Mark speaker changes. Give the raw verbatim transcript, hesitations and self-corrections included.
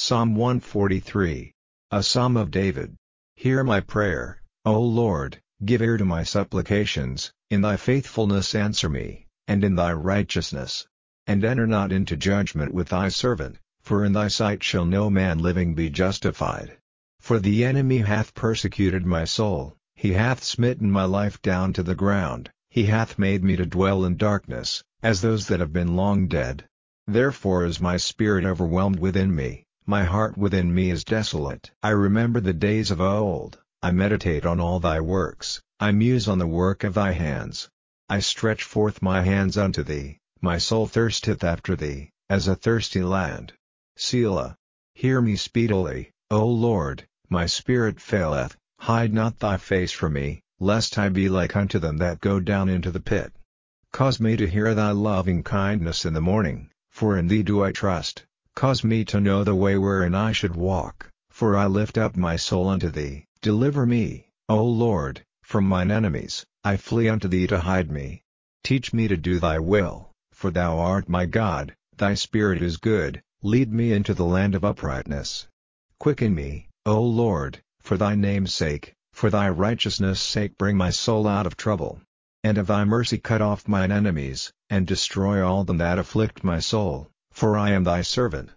Speaker 1: Psalm one forty-three. A Psalm of David. Hear my prayer, O Lord, give ear to my supplications, in thy faithfulness answer me, and in thy righteousness. And enter not into judgment with thy servant, for in thy sight shall no man living be justified. For the enemy hath persecuted my soul, he hath smitten my life down to the ground, he hath made me to dwell in darkness, as those that have been long dead. Therefore is my spirit overwhelmed within me, my heart within me is desolate. I remember the days of old, I meditate on all thy works, I muse on the work of thy hands. I stretch forth my hands unto thee, my soul thirsteth after thee, as a thirsty land. Selah. Hear me speedily, O Lord, my spirit faileth, hide not thy face from me, lest I be like unto them that go down into the pit. Cause me to hear thy loving kindness in the morning, for in thee do I trust. Cause me to know the way wherein I should walk, for I lift up my soul unto thee. Deliver me, O Lord, from mine enemies, I flee unto thee to hide me. Teach me to do thy will, for thou art my God, thy spirit is good, lead me into the land of uprightness. Quicken me, O Lord, for thy name's sake, for thy righteousness' sake bring my soul out of trouble. And of thy mercy cut off mine enemies, and destroy all them that afflict my soul, for I am thy servant.